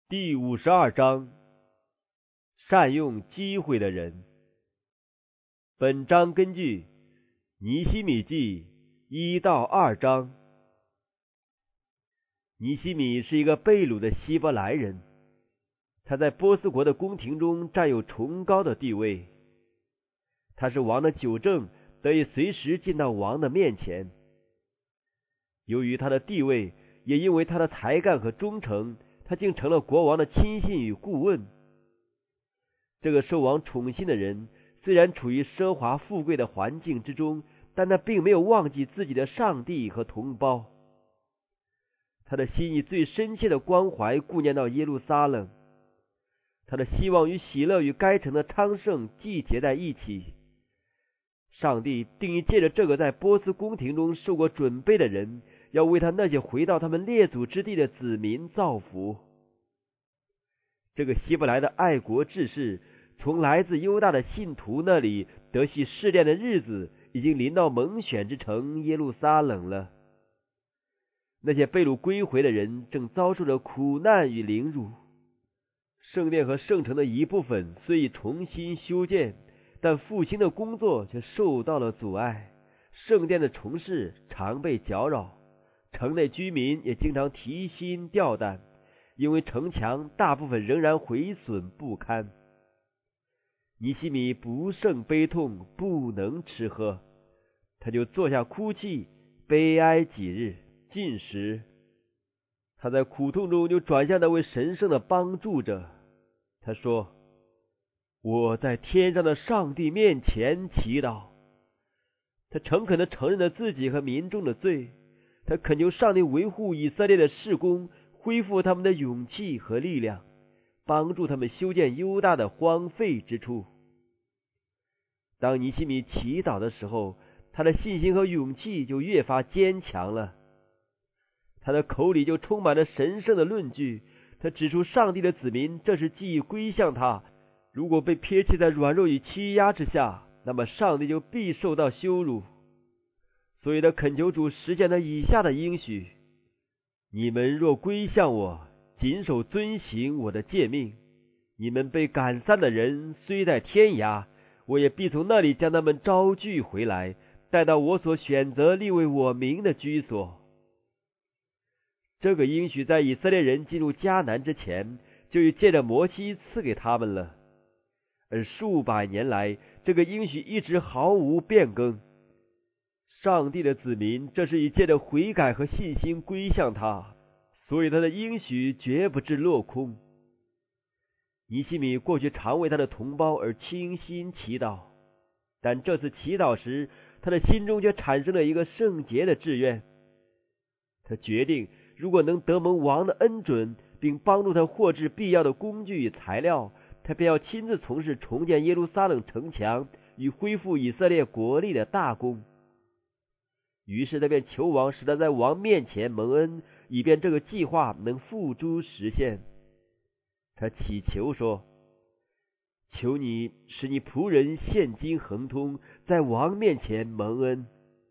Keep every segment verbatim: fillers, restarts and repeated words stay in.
第五十二章，善用机会的人。本章根据尼希米记一到二章。尼希米是一个被掳的希伯来人，他在波斯国的宫廷中占有崇高的地位。他是王的酒政，得以随时进到王的面前。由于他的地位，也因为他的才干和忠诚，他竟成了国王的亲信与顾问。这个受王宠信的人，虽然处于奢华富贵的环境之中，但他并没有忘记自己的上帝和同胞。他的心以最深切的关怀顾念到耶路撒冷，他的希望与喜乐与该城的昌盛既结在一起。上帝定义借着这个在波斯宫廷中受过准备的人，要为他那些回到他们列祖之地的子民造福。这个希伯来的爱国志士，从来自犹大的信徒那里得系试炼的日子，已经临到蒙选之城耶路撒冷了。那些被掳归回的人正遭受着苦难与凌辱。圣殿和圣城的一部分虽已重新修建，但复兴的工作却受到了阻碍。圣殿的重事常被搅扰，城内居民也经常提心吊胆，因为城墙大部分仍然毁损不堪。尼希米不胜悲痛，不能吃喝，他就坐下哭泣，悲哀几日。进食，他在苦痛中就转向那位神圣的帮助者。他说：我在天上的上帝面前祈祷。他诚恳地承认了自己和民众的罪，他恳求上帝维护以色列的事工，恢复他们的勇气和力量，帮助他们修建犹大的荒废之处。当尼希米祈祷的时候，他的信心和勇气就越发坚强了。他的口里就充满了神圣的论据，他指出上帝的子民这是记忆归向他，如果被撇弃在软弱与欺压之下，那么上帝就必受到羞辱。所以他恳求主实现他以下的应许：你们若归向我，谨守遵行我的诫命，你们被赶散的人虽在天涯，我也必从那里将他们招聚回来，带到我所选择立为我名的居所。这个应许在以色列人进入迦南之前，就已借着摩西赐给他们了。而数百年来，这个应许一直毫无变更。上帝的子民这是以借着悔改和信心归向他，所以他的应许绝不致落空。尼希米过去常为他的同胞而倾心祈祷，但这次祈祷时，他的心中却产生了一个圣洁的志愿。他决定，如果能得蒙王的恩准，并帮助他获致必要的工具与材料，他便要亲自从事重建耶路撒冷城墙与恢复以色列国力的大功。于是他便求王使他在王面前蒙恩，以便这个计划能付诸实现。他祈求说：求你使你仆人现今亨通，在王面前蒙恩。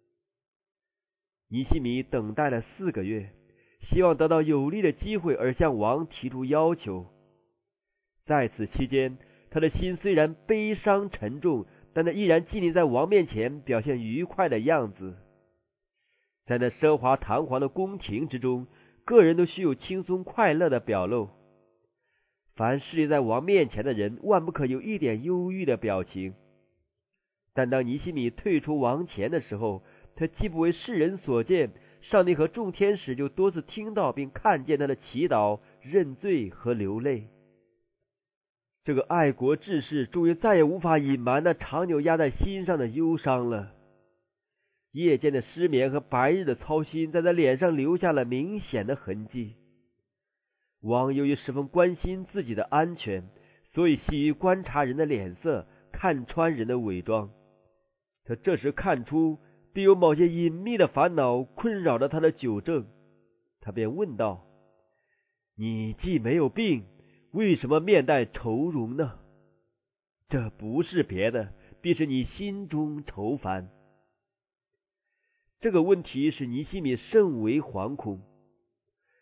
尼希米等待了四个月，希望得到有利的机会而向王提出要求。在此期间，他的心虽然悲伤沉重，但他依然尽力在王面前表现愉快的样子。在那奢华堂皇的宫廷之中，个人都需有轻松快乐的表露。凡侍立在王面前的人，万不可有一点忧郁的表情。但当尼希米退出王前的时候，他既不为世人所见，上帝和众天使就多次听到并看见他的祈祷、认罪和流泪。这个爱国志士终于再也无法隐瞒那长久压在心上的忧伤了。夜间的失眠和白日的操心在他脸上留下了明显的痕迹。王由于十分关心自己的安全，所以喜于观察人的脸色，看穿人的伪装。他这时看出必有某些隐秘的烦恼困扰着他的酒政，他便问道：你既没有病，为什么面带愁容呢？这不是别的，必是你心中愁烦。这个问题使尼希米甚为惶恐。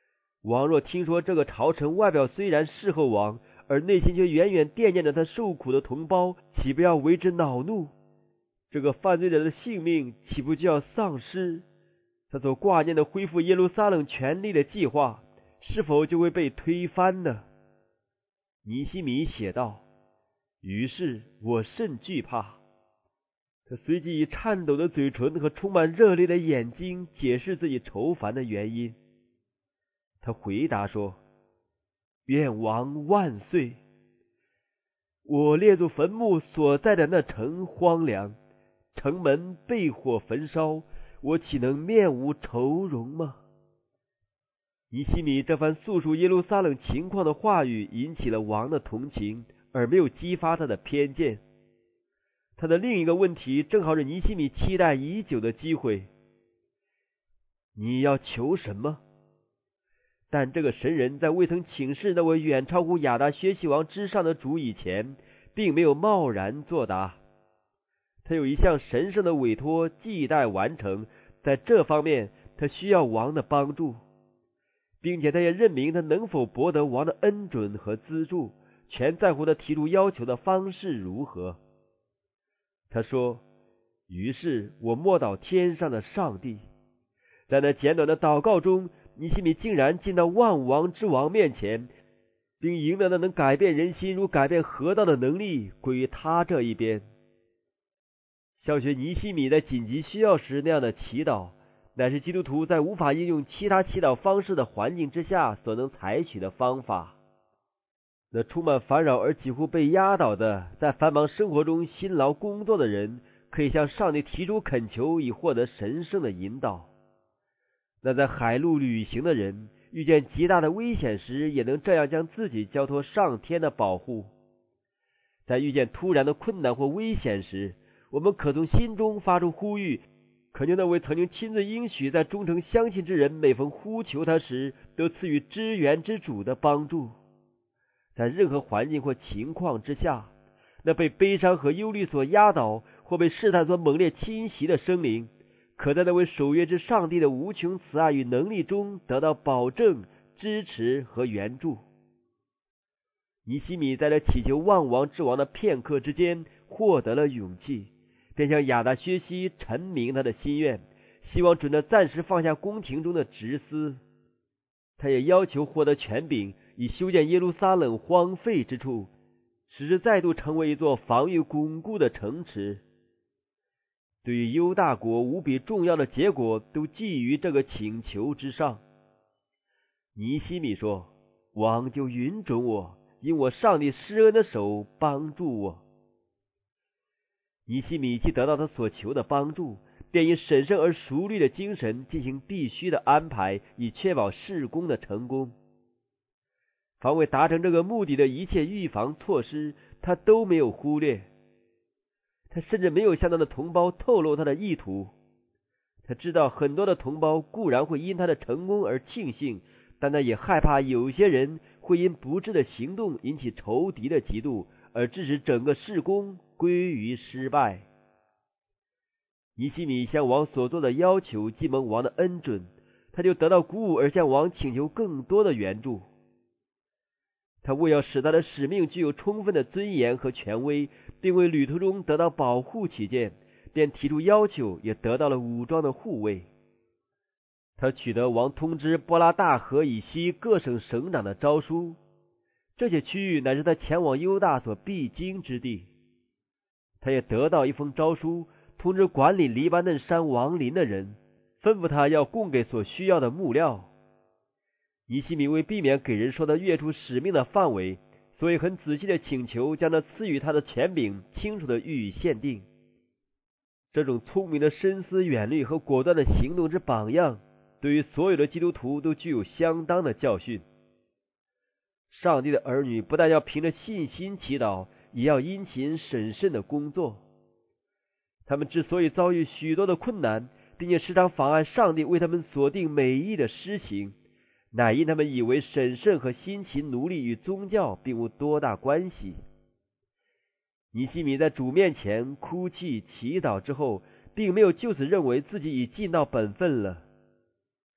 王若听说这个朝臣外表虽然侍候王，而内心却远远惦念着他受苦的同胞，岂不要为之恼怒？这个犯罪者的性命岂不就要丧失？他所挂念的恢复耶路撒冷权力的计划，是否就会被推翻呢？尼希米写道：于是我甚惧怕。他随即以颤抖的嘴唇和充满热泪的眼睛解释自己愁烦的原因。他回答说：愿王万岁！我列祖坟墓所在的那城荒凉，城门被火焚烧，我岂能面无愁容吗？尼希米这番诉说耶路撒冷情况的话语引起了王的同情，而没有激发他的偏见。他的另一个问题正好是尼希米期待已久的机会：你要求什么？但这个神人在未曾请示那位远超乎亚达薛西王之上的主以前，并没有贸然作答。他有一项神圣的委托亟待完成，在这方面他需要王的帮助，并且他也认明他能否博得王的恩准和资助，全在乎他提出要求的方式如何。他说：于是我默祷天上的上帝。在那简短的祷告中，尼希米竟然进到万王之王面前，并赢得那能改变人心如改变河道的能力归于他这一边。像学尼希米在紧急需要时那样的祈祷，乃是基督徒在无法应用其他祈祷方式的环境之下所能采取的方法。那充满烦扰而几乎被压倒的，在繁忙生活中辛劳工作的人，可以向上帝提出恳求，以获得神圣的引导。那在海路旅行的人，遇见极大的危险时，也能这样将自己交托上天的保护。在遇见突然的困难或危险时，我们可从心中发出呼吁，恳求那位曾经亲自应许在忠诚相信之人每逢呼求他时，都赐予支援之主的帮助。在任何环境或情况之下，那被悲伤和忧虑所压倒，或被试探所猛烈侵袭的生灵，可在那位守约之上帝的无穷慈爱与能力中得到保证、支持和援助。尼希米在这祈求万王之王的片刻之间获得了勇气，便向亚达薛西陈明他的心愿，希望准他暂时放下宫廷中的职司。他也要求获得权柄，以修建耶路撒冷荒废之处，使之再度成为一座防御巩固的城池。对于犹大国无比重要的结果都寄于这个请求之上。尼希米说：王就允准我，因我上帝施恩的手帮助我。尼希米既得到他所求的帮助，便以审慎而熟虑的精神进行必须的安排，以确保事工的成功。凡为达成这个目的的一切预防措施，他都没有忽略。他甚至没有向他的同胞透露他的意图。他知道很多的同胞固然会因他的成功而庆幸，但他也害怕有些人会因不智的行动引起仇敌的嫉妒，而致使整个事工归于失败。尼希米向王所做的要求既蒙王的恩准，他就得到鼓舞而向王请求更多的援助。他为要使他的使命具有充分的尊严和权威，并为旅途中得到保护起见，便提出要求，也得到了武装的护卫。他取得王通知波拉大河以西各省省长的诏书，这些区域乃是他前往犹大所必经之地。他也得到一封诏书，通知管理黎巴嫩山王林的人，吩咐他要供给所需要的木料。尼希米为避免给人说他越出使命的范围，所以很仔细的请求将那赐予他的权柄清楚的予以限定。这种聪明的深思远虑和果断的行动之榜样，对于所有的基督徒都具有相当的教训。上帝的儿女不但要凭着信心祈祷，也要殷勤审慎的工作。他们之所以遭遇许多的困难，并且时常妨碍上帝为他们所定美意的施行，乃因他们以为审慎和辛勤努力与宗教并无多大关系。尼希米在主面前哭泣祈祷之后，并没有就此认为自己已尽到本分了。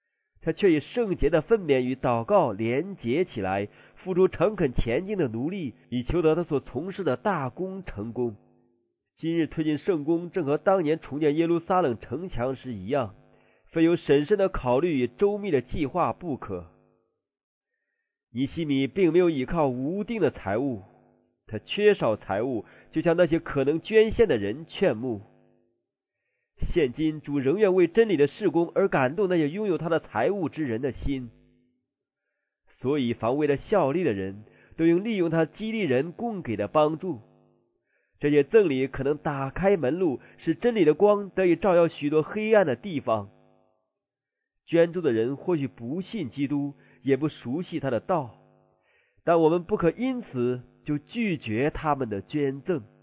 他却以圣洁的分娩与祷告连结起来，付出诚恳前进的努力，以求得他所从事的大功成功。今日推进圣工，正和当年重建耶路撒冷城墙时一样，非有审慎的考虑与周密的计划不可。尼希米并没有依靠无定的财物，他缺少财物，就像那些可能捐献的人劝募。现今主仍愿为真理的事工而感动那些拥有他的财物之人的心，所以凡为了效力的人，都应利用他激励人供给的帮助。这些赠礼可能打开门路，使真理的光得以照耀许多黑暗的地方。捐助的人或许不信基督，也不熟悉他的道，但我们不可因此就拒绝他们的捐赠。